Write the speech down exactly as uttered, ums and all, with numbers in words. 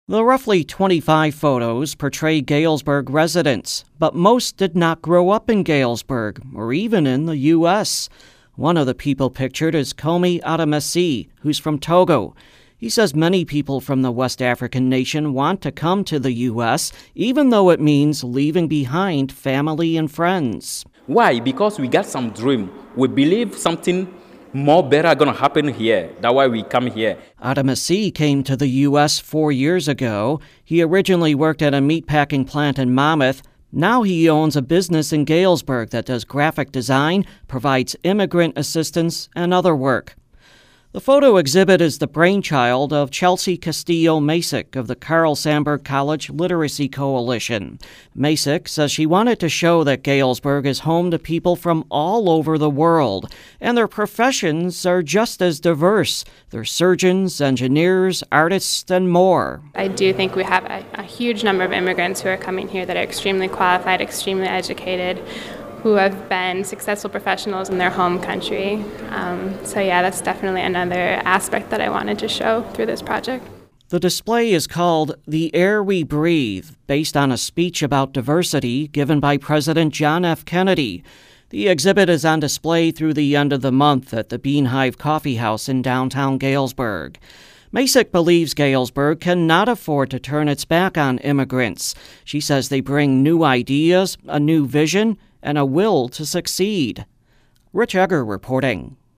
The roughly twenty-five photos portray Galesburg residents, but most did not grow up in Galesburg or even in the U S One of the people pictured is Komi Adamasi, who's from Togo. He says many people from the West African nation want to come to the U S, even though it means leaving behind family and friends. Why? Because we got some dream. We believe something more better going to happen here. That's why we come here. Adamasi came to the U S four years ago. He originally worked at a meatpacking plant in Monmouth. Now he owns a business in Galesburg that does graphic design, provides immigrant assistance, and other work. The photo exhibit is the brainchild of Chelsea Castillo-Masick of the Carl Sandburg College Literacy Coalition. Masick says she wanted to show that Galesburg is home to people from all over the world, and their professions are just as diverse. They're surgeons, engineers, artists, and more. I do think we have a, a huge number of immigrants who are coming here that are extremely qualified, extremely educated, who have been successful professionals in their home country. Um, so yeah, that's definitely another aspect that I wanted to show through this project. The display is called The Air We Breathe, based on a speech about diversity given by President John F. Kennedy. The exhibit is on display through the end of the month at the Beanhive Coffee House in downtown Galesburg. Masick believes Galesburg cannot afford to turn its back on immigrants. She says they bring new ideas, a new vision, and a will to succeed. Rich Egger reporting.